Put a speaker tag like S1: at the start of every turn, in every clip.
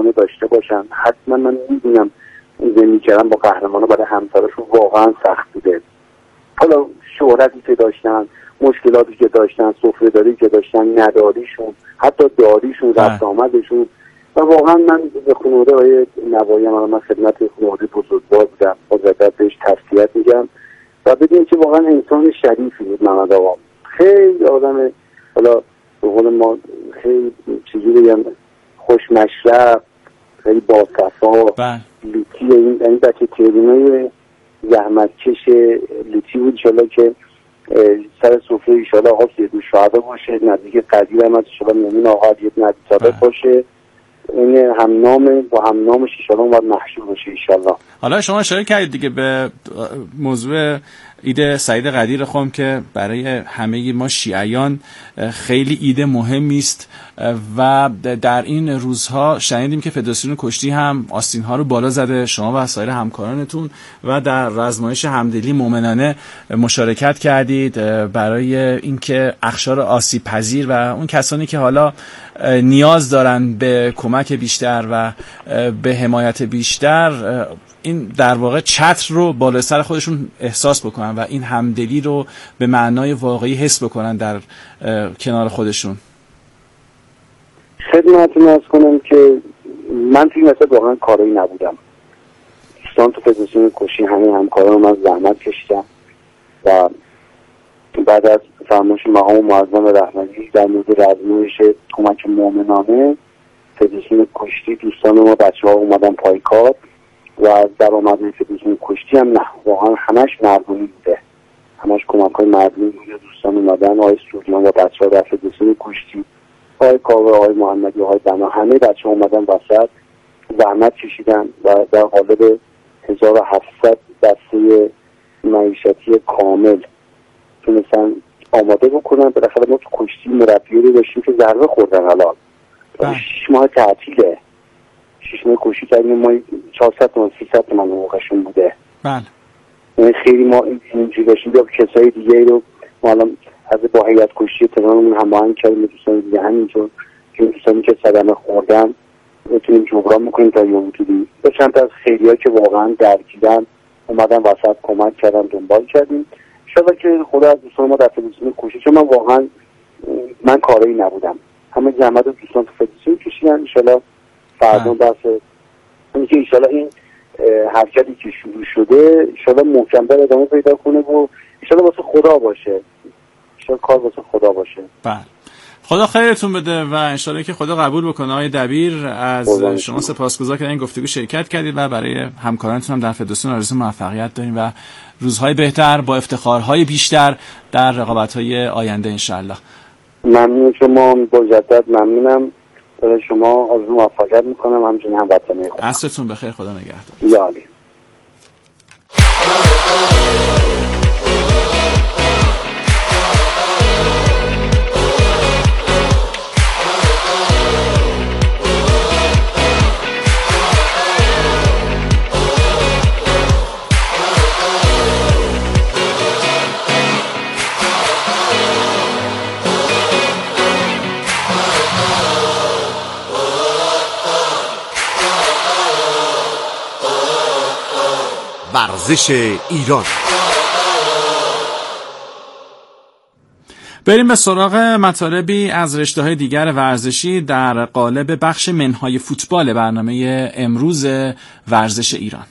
S1: دوستانه داشته باشن. حتما من میدونم زندگی کردن با قهرمانا برای همسرشون واقعا سخت بوده. حالا شهرتی که داشتن، مشکلاتی که داشتن، سفره‌داری که داشتن، نداریشون، حتی داریشون، رفت آمدشون. و واقعا من به خانواده آقای نوایی من خدمت خانواده بزرگوار بودم، حضرت بهش تسلیت میگم و بدونید که واقعا انسان شریفی بود محمد آقا. خیلی آدم، حالا به قول ما خیلی چیزی بگم خوش مشرب، خیلی با صفا، لوتی، این بچه تریبونای زحمتکش لوتی بود. انشالله که سر سفره انشالله آقا سیدو شهدا باشه، نزدیک قدیر هم از انشالله مومن آقا علی ابن ابی طالب باشه، این همنام با همنامش انشالله باید محشور باشه انشالله.
S2: حالا شما اشاره کردید دیگه به موضوع عید سعید قدیر خم که برای همه ما شیعیان خیلی عید مهمی است و در این روزها شنیدیم که فدراسیون کشتی هم آستین‌ها رو بالا زده، شما و سایر همکارانتون، و در رزمایش همدلی مومنانه مشارکت کردید برای اینکه اقشار آسیب پذیر و اون کسانی که حالا نیاز دارن به کمک بیشتر و به حمایت بیشتر این در واقع چتر رو بالا سر خودشون احساس بکنن و این همدلی رو به معنای واقعی حس بکنن در کنار خودشون.
S1: خدمتتون عرض کنم که من توی مثلا واقعا کاری نبودم. دوستان تو فدراسیون کشتی همه همکاران من زحمت کشیدم و بعد از فرمایش مقام معظم رحمتی در مورد رزمایش کمک مومنانه فدراسیون کشتی، دوستان ما بچه‌ها اومدن پای کار و درآمد فدراسیون کشتی هم نه، واقعا همش مردمی بوده، همش کمک‌های مردمی بوده. دوستان اومدن، آقای سوریان و بچه‌ها در فدراسیون کشتی، آقای کاوه، آقای محمدی، آقای دما، همه بچه‌ها اومدن وسط زحمت کشیدن و در قالب 1700 دسته معیشتی کامل تونستن آماده بکنن. بالاخره ما تو کشتی مربیایی رو داشتیم که ضربه خوردن. الان 6 ماه تعطیله، 6 ماه کشتی کردیم، ما 400 تومن 300 تومن موقعشون بوده.
S2: بله
S1: یعنی خیلی ما اینجوری داشتیم. یا کسای دیگه رو ما الان از با هیئت کشتی تهرانمون هماهنگ کردیم، دوستان دیگه همینطور که دوستانی که صدمه خوردن بتونیم جبران بکنیم تا یه حدودی. چند تا از خیلی‌ها که واقعا درگیرن اومدن وسط کمک کردن، دنبال کردیم. شاید که خدا از دوستان ما در فدراسیون کشتی، چون من واقعا من کاری نبودم، همه زحمت دوستان تو فدراسیون کشیدن. ان شاءالله فردا بحث اینکه ان شاءالله این حرکتی که شروع شده ان شاءالله محکم‌تر ادامه پیدا کنه و ان شاءالله واسه خدا باشه، ان شاءالله کار واسه خدا باشه.
S2: بله، خدا خیرتون بده و ان شاءالله که خدا قبول بکنه. آقای دبیر، از شما سپاسگزار که در این گفتگو شرکت کردید و برای همکارانتون هم در فدراسیون آرزوی موفقیت داریم و روزهای بهتر با افتخارهای بیشتر در رقابت‌های آینده ان شاءالله.
S1: ممنون شما، مجدد ممنونم. برای شما آرزوی موفقیت میکنم، همچنین هموطنان خودم.
S2: عصرتون بخیر، خدا نگهدار.
S1: یا علی.
S3: ورزش ایران.
S2: بریم به سراغ مطالبی از رشته‌های دیگر ورزشی در قالب بخش منهای فوتبال برنامه امروز ورزش ایران.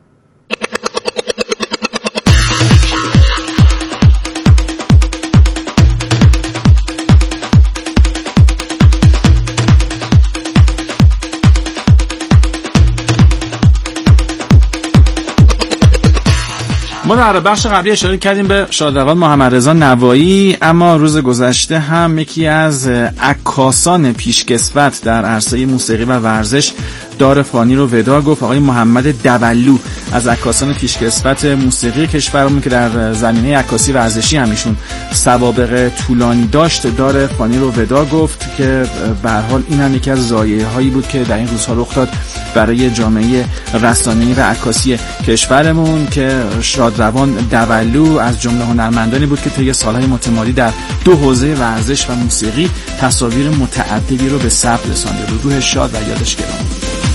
S2: ما در بخش قبلی اشاره کردیم به شادروان محمد رضا نوایی، اما روز گذشته هم یکی از عکاسان پیشکسوت در عرصه موسیقی و ورزش دار فانی رو ودا گفت. آقای محمد دولو از عکاسان پیشکسوت موسیقی کشورمون که در زمینه عکاسی ورزشی همیشون سوابق طولانی داشت دار فانی رو ودا گفت که به هر حال این هم یکی از ضایعه‌هایی بود که در این روزها رخ داد برای جامعه رسانه‌ای و عکاسی کشورمون که شادروان دولو از جمله هنرمندانی بود که طی سالهای متمادی در دو حوزه ورزش و موسیقی تصاویر متعددی رو به ثبت رسانده بود. روح شاد و یادش گرامی.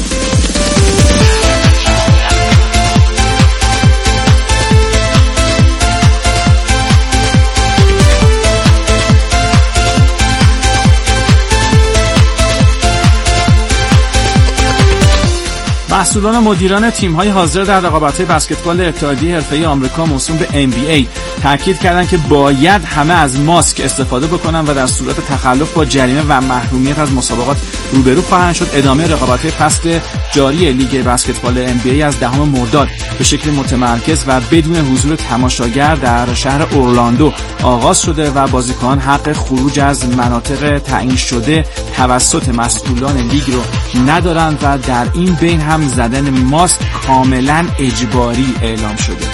S2: مسئولان و مدیران تیم‌های حاضر در رقابت‌های بسکتبال اتحادیه حرفه‌ای آمریکا موسوم به NBA تاکید کردند که باید همه از ماسک استفاده بکنن و در صورت تخلف با جریمه و محرومیت از مسابقات روبرو خواهند شد. ادامه رقابت‌های فصل جاری لیگ بسکتبال NBA از 10 مرداد به شکل متمرکز و بدون حضور تماشاگر در شهر اورلاندو آغاز شده و بازیکنان حق خروج از مناطق تعیین شده توسط مسئولان لیگ رو ندارند و در این بین هم زدن ماسک کاملا اجباری اعلام شده.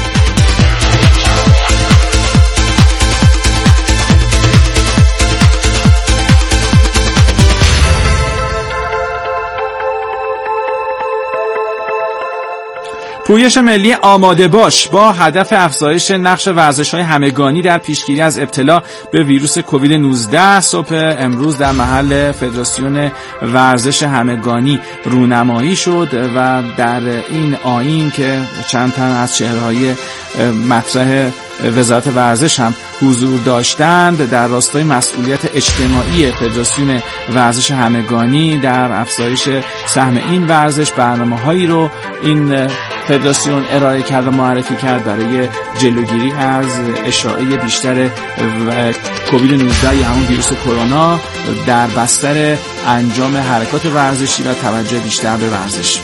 S2: پویش ملی آماده باش با هدف افزایش نقش ورزش‌های همگانی در پیشگیری از ابتلا به ویروس کووید 19 صبح امروز در محل فدراسیون ورزش همگانی رونمایی شد و در این آیین که چند تن از چهره‌های مطرح وزارت ورزش هم حضور داشتند در راستای مسئولیت اجتماعی فدراسیون ورزش همگانی در افزایش سهم این ورزش برنامه‌هایی رو این فدراسیون ارائه کرد و معرفی کرد برای جلوگیری از اشاعه بیشتر کووید 19 یا همون ویروس کرونا در بستر انجام حرکات ورزشی و توجه بیشتر به ورزش.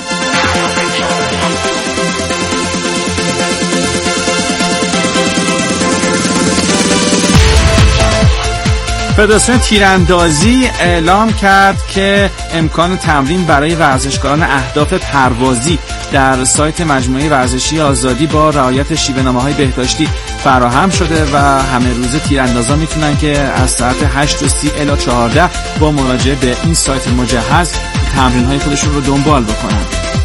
S2: فدراسیون تیراندازی اعلام کرد که امکان تمرین برای ورزشکاران اهداف پروازی در سایت مجموعه ورزشی آزادی با رعایت شیوه‌نامه‌های بهداشتی فراهم شده و همه روزه تیراندازان میتونن که از ساعت 8:30 الی 14 با مراجعه به این سایت مجهز تمرین‌های خودشون رو دنبال بکنن.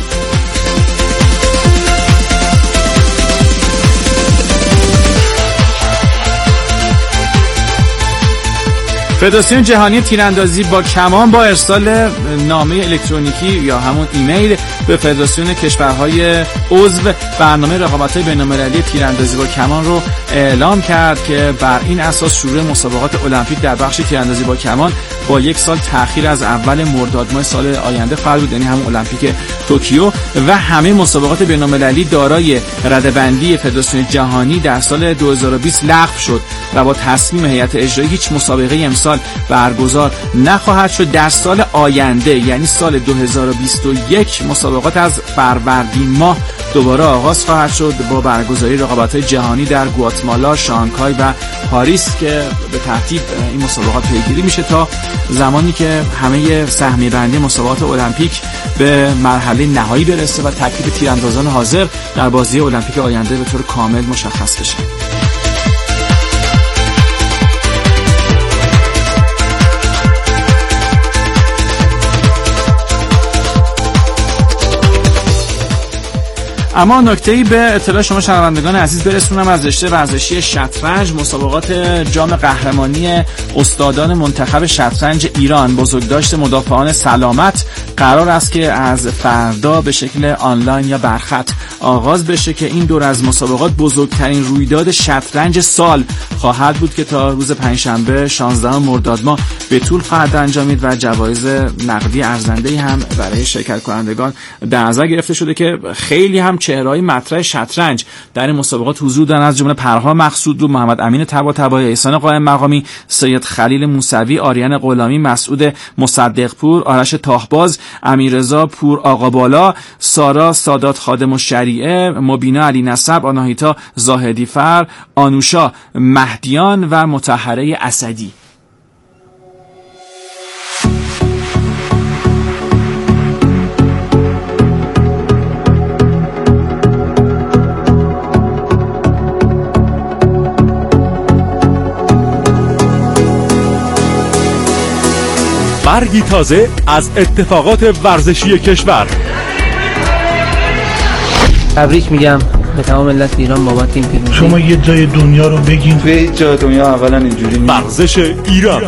S2: فدراسیون جهانی تیراندازی با کمان با ارسال نامه الکترونیکی یا همون ایمیل به فدراسیون کشورهای عضو برنامه رقابت‌های بین‌المللی تیراندازی با کمان رو اعلام کرد که بر این اساس شروع مسابقات المپیک در بخش تیراندازی با کمان با 1 سال تأخیر از اول مرداد ماه سال آینده خواهد بود، یعنی همون المپیک توکیو، و همه مسابقات بین‌المللی دارای رده‌بندی فدراسیون جهانی در سال 2020 لغو شد و با تصمیم هیئت اجرایی هیچ مسابقه امسال برگزار نخواهد شد. در سال آینده یعنی سال 2021 مسابقات از فروردین ماه دوباره آغاز خواهد شد با برگزاری رقابت‌های جهانی در گواتمالا، شانگهای و پاریس که به ترتیب این مسابقات پیگیری میشه تا زمانی که همه سهمیه بندی مسابقات المپیک به مرحله نهایی برسه و ترکیب تیراندازان حاضر در بازی المپیک آینده به طور کامل مشخص بشه. اما نکته‌ای به اطلاع شما شنوندگان عزیز برسونم از رشته ورزشی شطرنج. مسابقات جام قهرمانی استادان منتخب شطرنج ایران بزرگداشت مدافعان سلامت قرار است که از فردا به شکل آنلاین یا برخط آغاز بشه که این دور از مسابقات بزرگترین رویداد شطرنج سال خواهد بود که تا روز پنجشنبه 16 مرداد ماه به طول خواهد انجامید و جوایز نقدی ارزنده‌ای هم برای شرکت کنندگان در نظر گرفته شده که خیلی هم چهره‌های مطرح شطرنج در این مسابقات حضور دارند، از جمله پرها مقصودلو، محمد امین طباطبایی، احسان قائم مقامی، سید خلیل موسوی، آریان غلامی، مسعود مصدقپور، آرش تاهباز، امیررضا پور آقابالا، سارا سادات خادم الشریعه، مبینا علی نسب، آناهیتا زاهدی فر، آنوشا مهدیان و مطهره اسدی.
S4: برگی تازه از اتفاقات ورزشی کشور.
S5: تبریک میگم به تمام ملت ایران بابت این پیروزی.
S6: شما یه جای دنیا رو بگین.
S7: توی هیچ جای دنیا اولا اینجوری نیست.
S4: ورزش ایران.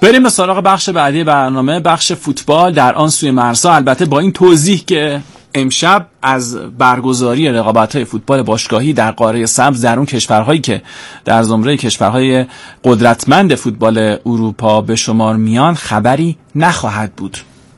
S2: بریم به سراغ بخش بعدی برنامه، بخش فوتبال در آن سوی مرزها. البته با این توضیح که امشب از برگزاری رقابت‌های فوتبال باشگاهی در قاره سبز در اون کشورهایی که در زمره کشورهای قدرتمند فوتبال اروپا به شمار میان خبری نخواهد بود.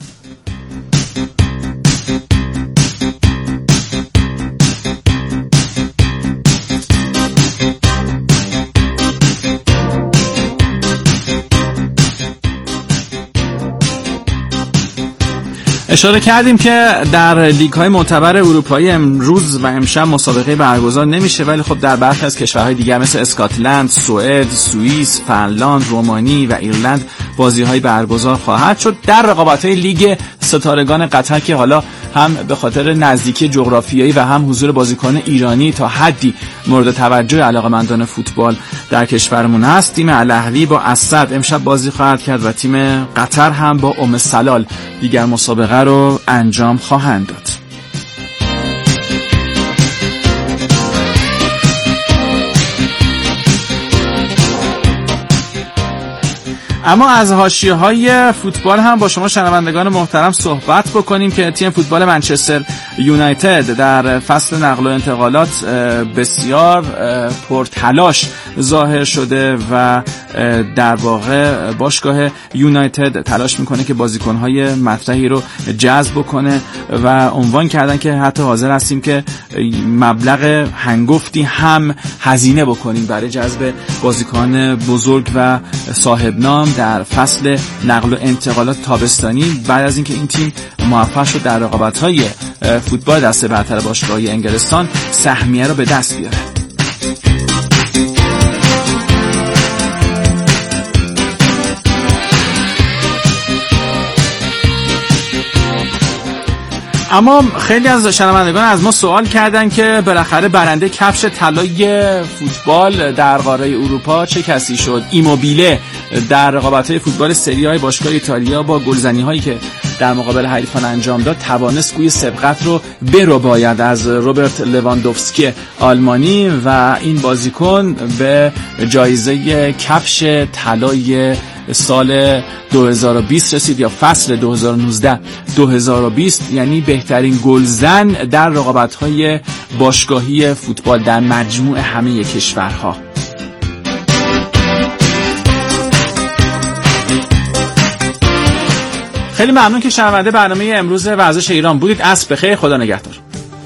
S2: اشاره کردیم که در لیگ‌های معتبر اروپایی امروز و امشب مسابقه برگزار نمیشه، ولی خب در برخی از کشورهای دیگر مثل اسکاتلند، سوئد، سوئیس، فنلاند، رومانی و ایرلند بازی‌های برگزار خواهد شد. در رقابت‌های لیگ ستارگان قطر که حالا هم به خاطر نزدیکی جغرافیایی و هم حضور بازیکن ایرانی تا حدی مورد توجه علاقه‌مندان فوتبال در کشورمون هست، تیم الاهلی با اسد امشب بازی خواهد کرد و تیم قطر هم با ام سلال دیگر مسابقه رو انجام خواهند داد. اما از حاشیه‌های فوتبال هم با شما شنوندگان محترم صحبت بکنیم که تیم فوتبال منچستر یونایتد در فصل نقل و انتقالات بسیار پرتلاش ظاهر شده و در واقع باشگاه یونایتد تلاش میکنه که بازیکن‌های مطرحی رو جذب بکنه و عنوان کردن که حتی حاضر هستیم که مبلغ هنگفتی هم هزینه بکنیم برای جذب بازیکن بزرگ و صاحب نام در فصل نقل و انتقالات تابستانی، بعد از اینکه این تیم موفق شد در رقابت‌های فوتبال دسته برتر باشگاهی انگلستان سهمیه رو به دست بیاره. اما خیلی از شنوندگان از ما سوال کردن که بالاخره برنده کفش طلای فوتبال در قاره اروپا چه کسی شد؟ ایموبیله در رقابت‌های فوتبال سری آ باشگاه ایتالیا با گلزنی‌هایی که در مقابل حریفان انجام داد توانست گوی سبقت رو برباید از روبرت لواندوفسکی آلمانی و این بازیکن به جایزه کفش طلای سال 2020 رسید یا فصل 2019-2020، یعنی بهترین گلزن در رقابت‌های باشگاهی فوتبال در مجموع همه کشورها. خیلی ممنون که شنونده برنامه امروز ورزش ایران بودید. عصر بخیر، خدا نگهدار.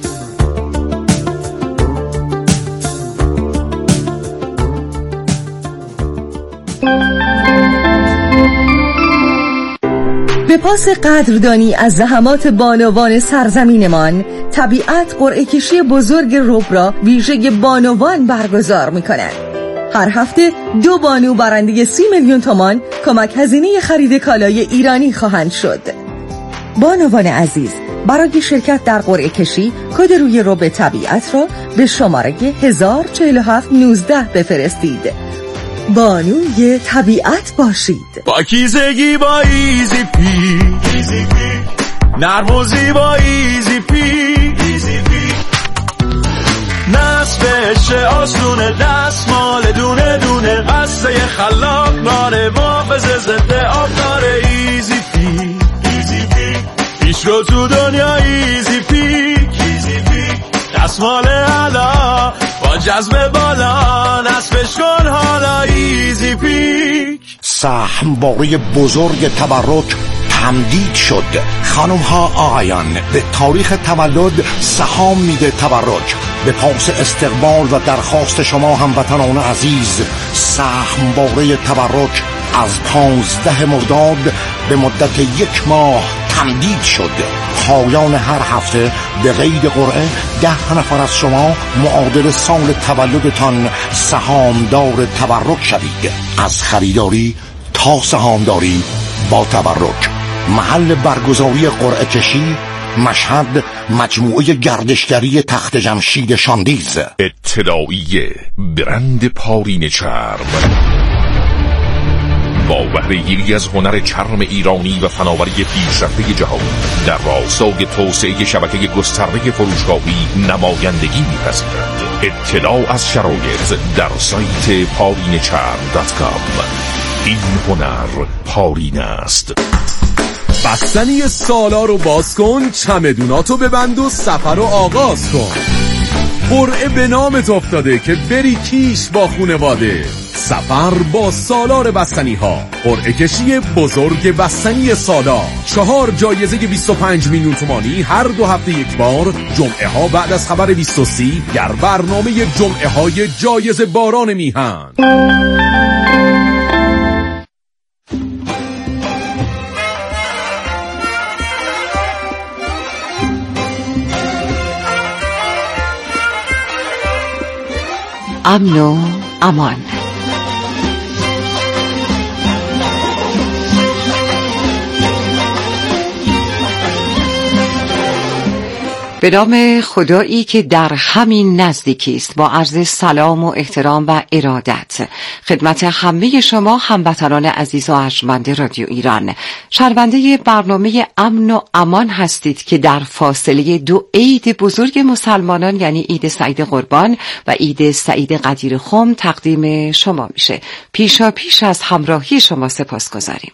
S8: به پاس قدردانی از زحمات بانوان سرزمینمان، طبیعت قرعه کشی بزرگ رب را ویژه بانوان برگزار می‌کند. هر هفته 2 بانو برنده 30 میلیون تومان کمک هزینه خرید کالای ایرانی خواهند شد. بانوان عزیز، برای شرکت در قرعه کشی کد روی رب طبیعت را به شماره 104719 بفرستید. بانوی طبیعت باشید.
S4: پاکیزگی با ایزی پی، نرم و زیبا ایزی پی، نصفش آسونه، دستمال دونه دونه، قصه خلاق داره، محافظ ضد آب داره. ایزی پی، پیش رو تو دنیا ایزی پی، دستمال علا با جذب بالا، نصفش کن حالا ایزی پیک.
S3: سهم باری بزرگ تبرک تمدید شد. خانم ها آقایان، به تاریخ تولد سهام میده تبرک. به پاس استقبال و درخواست شما هموطنان عزیز، سهم باری تبرک از 15 مرداد به مدت 1 ماه تمدید شد. پایان هر هفته به غیر قرعه 10 نفر از شما معادل سال تولدتان سهامدار تبرک شوید. از خریداری تا سهامداری با تبرک. محل برگزاری قرعه کشی مشهد، مجموعه گردشگری تخت جمشید شاندیز.
S9: اطلاعیه برند پارین چرم با بهره‌گیری از هنر چرم ایرانی و فناوری پیشرفته جهان در راستای توسعه شبکه گسترده فروشگاهی نمایندگی می‌پذیرد. اطلاع از شرایط در سایت parinecharm.com. این هنر پارین است.
S10: بستنی سالار رو باز کن، چمدوناتو ببند و سفر رو آغاز کن. قرعه به نامت افتاده که بری کیش با خونواده. سفر با سالار بستنی ها. قرعه کشی بزرگ بستنی سالار. 4 جایزه 25 میلیون تومانی هر 2 هفته یک بار. جمعه ها بعد از خبر 23 در برنامه جمعه های جایزه باران میهن.
S8: امن و امان. به نام خدایی که در همین نزدیکی است، با عرض سلام و احترام و ارادت خدمت همه شما هموطنان عزیز و ارجمند رادیو ایران، شنونده برنامه امن و امان هستید که در فاصله 2 عید بزرگ مسلمانان یعنی عید سعید قربان و عید سعید قدیر خم تقدیم شما میشه. پیشا پیش از همراهی شما سپاسگزاریم.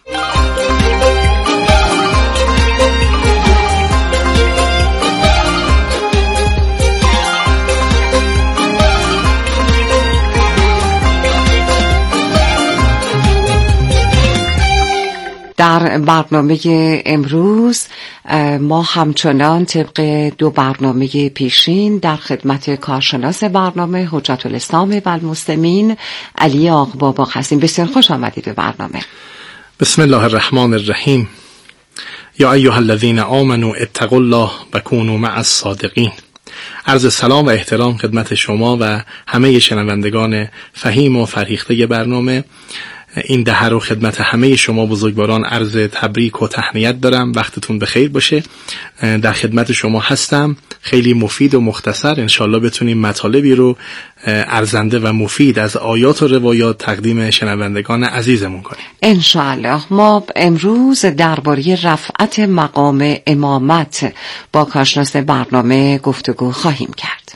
S8: در برنامه امروز ما همچنان طبق 2 برنامه پیشین در خدمت کارشناس برنامه حجت الاسلام و المسلمین علی آقبابا هستیم. بسیار خوش آمدید به برنامه.
S11: بسم الله الرحمن الرحیم. یا ایها الذین آمنوا اتقوا الله و کونوا مع الصادقین. عرض سلام و احترام خدمت شما و همه شنوندگان فهیم و فرهیخته برنامه. این دهه رو خدمت همه شما بزرگواران عرض تبریک و تهنیت دارم. وقتتون بخیر باشه. در خدمت شما هستم. خیلی مفید و مختصر انشالله بتونیم مطالبی رو ارزنده و مفید از آیات و روایات تقدیم شنوندگان عزیزمون کنیم
S8: انشالله. ما امروز درباره رفعت مقام امامت با کارشناس برنامه گفتگو خواهیم کرد.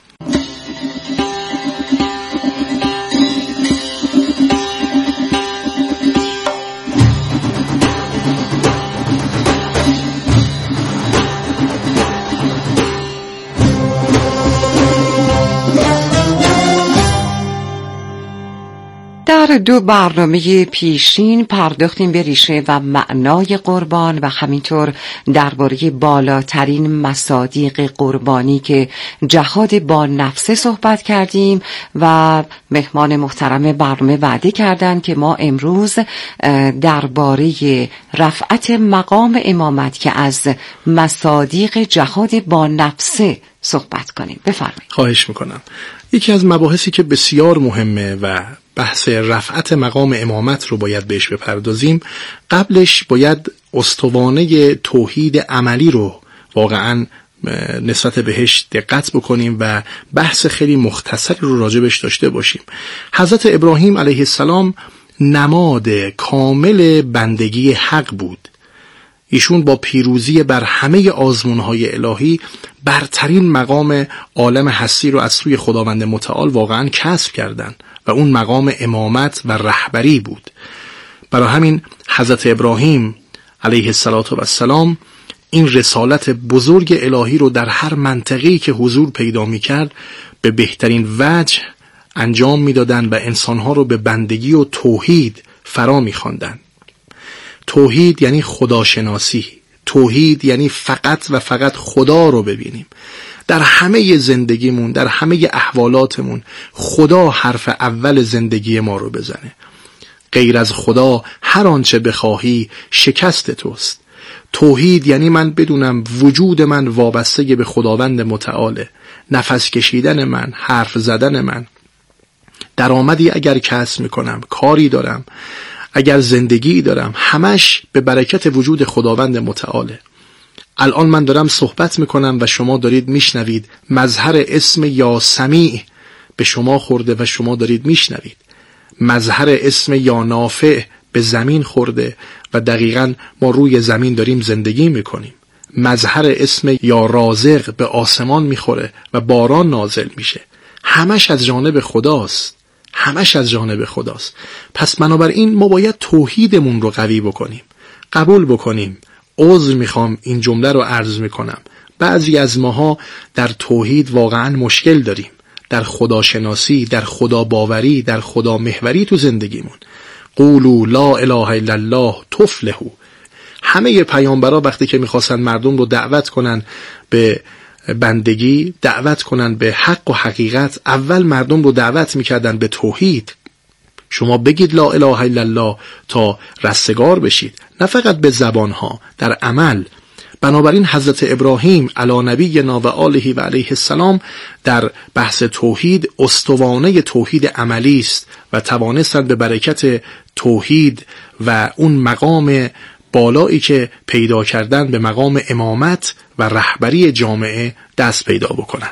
S8: در 2 برنامه پیشین پرداختیم به ریشه و معنای قربان و همینطور درباره بالاترین مصادیق قربانی که جهاد با نفسه صحبت کردیم و مهمان محترم برنامه وعده کردند که ما امروز درباره رفعت مقام امامت که از مصادیق جهاد با نفسه صحبت کنیم. بفرمایید.
S11: خواهش میکنم. یکی از مباحثی که بسیار مهمه و بحث رفعت مقام امامت رو باید بهش بپردازیم، قبلش باید استوانه توحید عملی رو واقعا نسبت بهش دقت بکنیم و بحث خیلی مختصری رو راجبش داشته باشیم. حضرت ابراهیم علیه السلام نماد کامل بندگی حق بود. ایشون با پیروزی بر همه آزمونهای الهی برترین مقام عالم هستی رو از سوی خداوند متعال واقعا کسب کردن و اون مقام امامت و رهبری بود. برای همین حضرت ابراهیم علیه السلام این رسالت بزرگ الهی رو در هر منطقه‌ای که حضور پیدا می‌کرد به بهترین وجه انجام می‌دادن و انسان‌ها رو به بندگی و توحید فرا می‌خواندن. توحید یعنی خداشناسی. توحید یعنی فقط و فقط خدا رو ببینیم. در همه زندگیمون، در همه احوالاتمون خدا حرف اول زندگی ما رو بزنه. غیر از خدا هر آنچه بخواهی شکست توست. توحید یعنی من بدونم وجود من وابسته به خداوند متعاله. نفس کشیدن من، حرف زدن من، درآمدی اگر کسب میکنم، کاری دارم، اگر زندگی دارم، همش به برکت وجود خداوند متعاله. الان من دارم صحبت میکنم و شما دارید میشنوید. مظهر اسم یا سمیع به شما خورده و شما دارید میشنوید. مظهر اسم یا نافع به زمین خورده و دقیقاً ما روی زمین داریم زندگی میکنیم. مظهر اسم یا رازق به آسمان میخوره و باران نازل میشه. همش از جانب خداست. همش از جانب خداست. پس بنابراین ما باید توحیدمون رو قوی بکنیم، قبول بکنیم. عذر میخوام این جمله رو عرض میکنم، بعضی از ماها در توحید واقعا مشکل داریم، در خداشناسی، در خدا باوری، در خدا محوری تو زندگیمون. قولوا لا اله الا الله تفلحوا. همه پیامبرا وقتی که میخواستن مردم رو دعوت کنن به بندگی، دعوت کنن به حق و حقیقت، اول مردم رو دعوت میکردن به توحید. شما بگید لا اله الا الله تا رستگار بشید، نه فقط به زبانها، در عمل. بنابراین حضرت ابراهیم علی نبینا و آله و علیه السلام در بحث توحید استوانه توحید عملی است و توانستند به برکت توحید و اون مقام بالایی که پیدا کردن به مقام امامت و رهبری جامعه دست پیدا بکنن.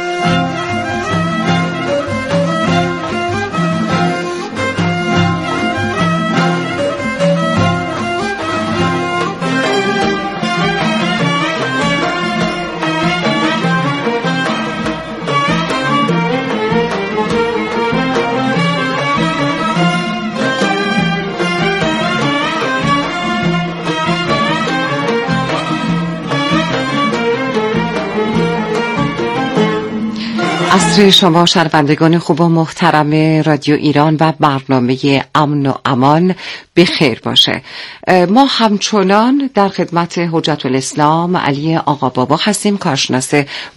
S12: عصر شما شنوندگان خوب و محترم رادیو ایران و برنامه امن و امان بخیر باشه. ما همچنان در خدمت حجت الاسلام علی آقا بابا هستیم، کارشناس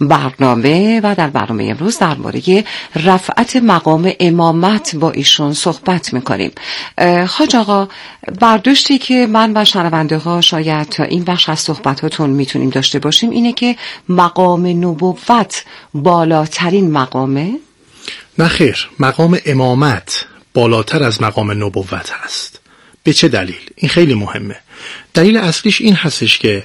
S12: برنامه، و در برنامه امروز در مورد رفعت مقام امامت با ایشون صحبت میکنیم. حاج آقا، برداشتی که من و شنونده ها شاید تا این بخش از صحبتاتون میتونیم داشته باشیم اینه که مقام نبوت بالاترین مقامه؟
S11: نه خیر، مقام امامت بالاتر از مقام نبوت هست. به چه دلیل؟ این خیلی مهمه. دلیل اصلیش این هستش که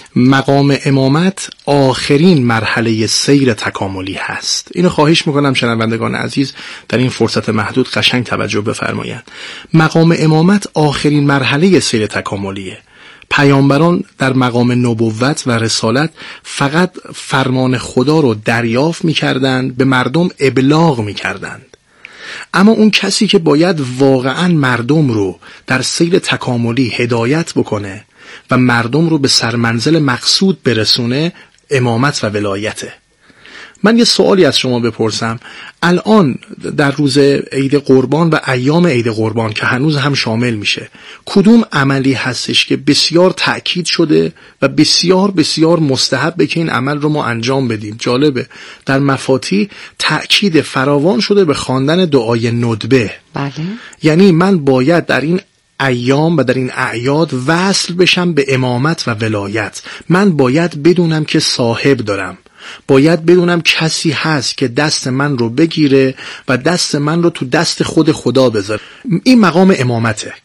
S11: مقام امامت آخرین مرحله سیر تکاملی هست. اینو خواهش میکنم شنوندگان عزیز در این فرصت محدود قشنگ توجه بفرمایند. مقام امامت آخرین مرحله سیر تکاملیه. پیامبران در مقام نبوت و رسالت فقط فرمان خدا رو دریافت میکردند، به مردم ابلاغ میکردند. اما اون کسی که باید واقعا مردم رو در سیر تکاملی هدایت بکنه و مردم رو به سرمنزل مقصود برسونه، امامت و ولایته. من یه سوالی از شما بپرسم. الان در روز عید قربان و ایام عید قربان که هنوز هم شامل میشه، کدوم عملی هستش که بسیار تأکید شده و بسیار بسیار مستحبه که این عمل رو ما انجام بدیم؟ جالبه، در مفاتیح تأکید فراوان شده به خواندن دعای ندبه.
S12: بله. یعنی
S11: من باید در این ایام و در این اعیاد وصل بشم به امامت و ولایت. من باید بدونم که صاحب دارم، باید بدونم کسی هست که دست من رو بگیره و دست من رو تو دست خود خدا بذاره. این مقام امامته.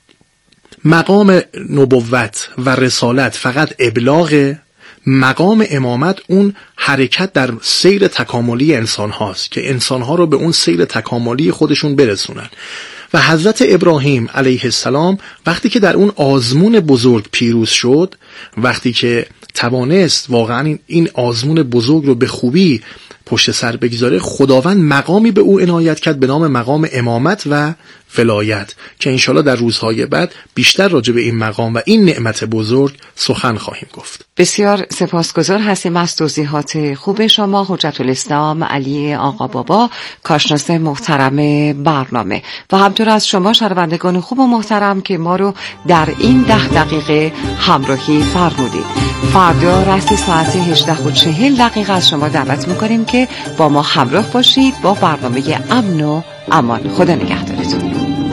S11: مقام نبوت و رسالت فقط ابلاغ. مقام امامت اون حرکت در سیر تکاملی انسان هاست که انسان ها رو به اون سیر تکاملی خودشون برسونن. و حضرت ابراهیم علیه السلام وقتی که در اون آزمون بزرگ پیروز شد، وقتی که توانست واقعا این آزمون بزرگ رو به خوبی پشت سر بگذاره، خداوند مقامی به او عنایت کرد به نام مقام امامت و ولایت که انشالله در روزهای بعد بیشتر راجع به این مقام و این نعمت بزرگ سخن خواهیم گفت.
S12: بسیار سپاسگزار هستیم از توضیحات خوب شما حجت الاسلام علی آقا بابا، کارشناس محترم برنامه، و همطور از شما شنوندگان خوب و محترم که ما رو در این 10 دقیقه همراهی فرمودید. فردا رسم ساعت 18:40 از شما دعوت میکنیم که با ما همراه باشید با برنامه امن و امان. خدا نگهدارتون.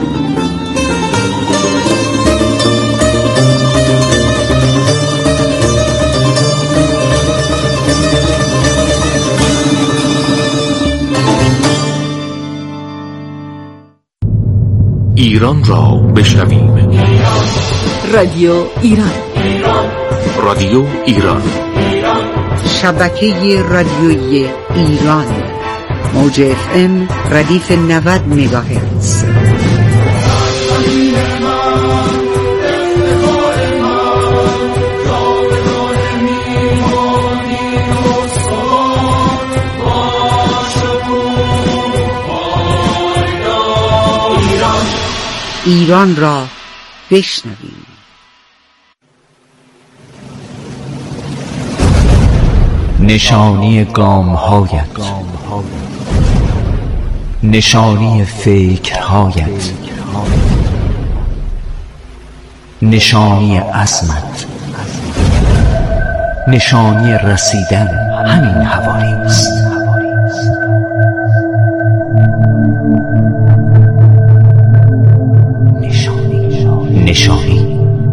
S9: ایران را بشنویم.
S8: رادیو ایران.
S9: رادیو ایران.
S13: شبکه رادیویی ایران. موج FM ردیف 90 مگاهرتز. ایران را بشنویم.
S14: نشانی گام‌هایت، نشانی فکرهایت، نشانی عزمت، نشانی رسیدن همین حوالی است. نشانی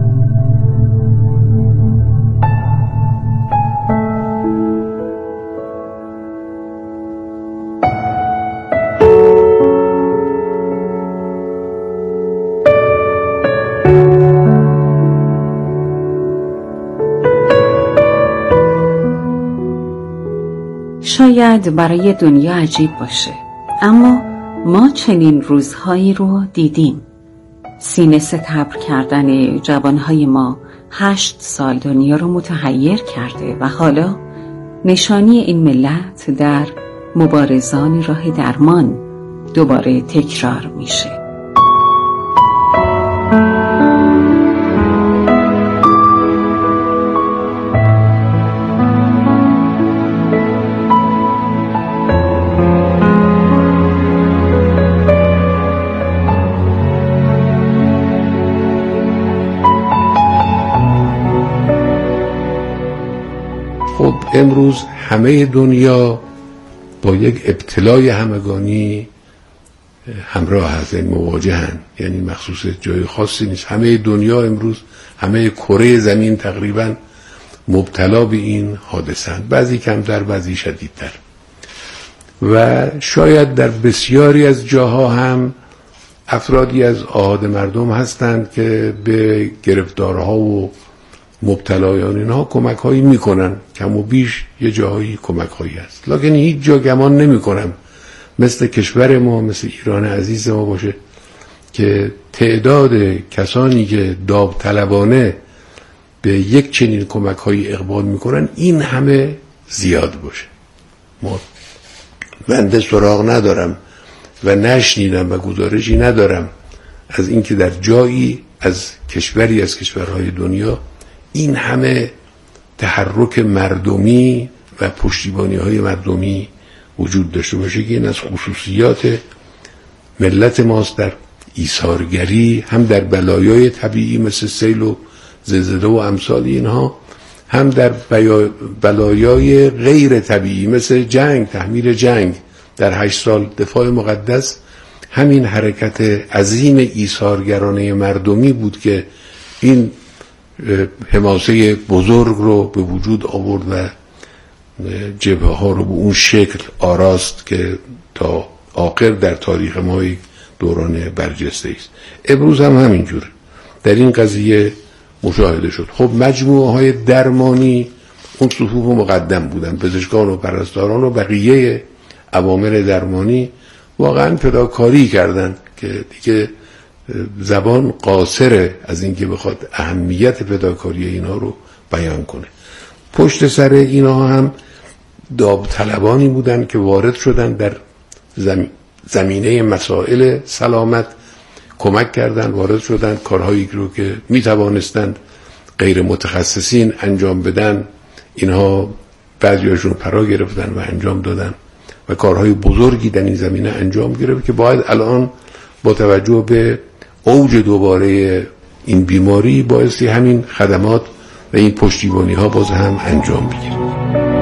S12: شاید برای دنیا عجیب باشه، اما ما چنین روزهایی رو دیدیم. سینه ستبر کردن جوانهای ما 8 سال دنیا رو متحیر کرده و حالا نشانی این ملت در مبارزان راه درمان دوباره تکرار میشه.
S15: امروز همه دنیا با یک ابتلای همگانی همراه هست، مواجهن، یعنی مخصوص جای خاصی نیست. همه دنیا امروز، همه کره زمین تقریبا مبتلا به این حادثه‌اند، بعضی کمتر بعضی شدیدتر، و شاید در بسیاری از جاها هم افرادی از آحاد مردم هستند که به گرفتارها و مبتلایان اینها کمک هایی میکنن، کم و بیش یه جاهایی کمک هایی هست، لکن هیچ جا گمان نمی کنم مثل کشور ما، مثل ایران عزیز ما باشه که تعداد کسانی که داوطلبانه به یک چنین کمک هایی اقبال میکنن این همه زیاد باشه. ما بنده سراغ ندارم و نشنیدم و گزارشی ندارم از اینکه در جایی از کشوری از کشورهای دنیا این همه تحرک مردمی و پشتیبانی های مردمی وجود داشته باشه، که این از خصوصیات ملت ماست در ایثارگری، هم در بلایای طبیعی مثل سیل و زلزله و امثال اینها، هم در بلایای غیر طبیعی مثل جنگ، تحمیل جنگ. در 8 سال دفاع مقدس همین حرکت عظیم ایثارگرانه مردمی بود که این حماسه بزرگ رو به وجود آورد و جبهه ها رو به اون شکل آراست که تا آخر در تاریخ ما یک دوران برجسته است. امروز هم همینجور در این قضیه مشاهده شد. خب مجموعه های درمانی اون صفوف مقدم بودن، پزشکان و پرستاران و بقیه عوامل درمانی واقعا فداکاری کردند که دیگه زبان قاصره از اینکه بخواد اهمیت فداکاری اینا رو بیان کنه. پشت سر اینا هم داوطلبانی بودن که وارد شدن در زمینه مسائل سلامت، کمک کردن، وارد شدن کارهایی رو که می توانستند غیر متخصصین انجام بدن، اینها بعضیاشون فرا گرفتن و انجام دادن و کارهای بزرگی در این زمینه انجام گرفت که باید الان با توجه به اوج دوباره این بیماری بایستی همین خدمات و این پشتیبانی ها باز هم انجام بگیره.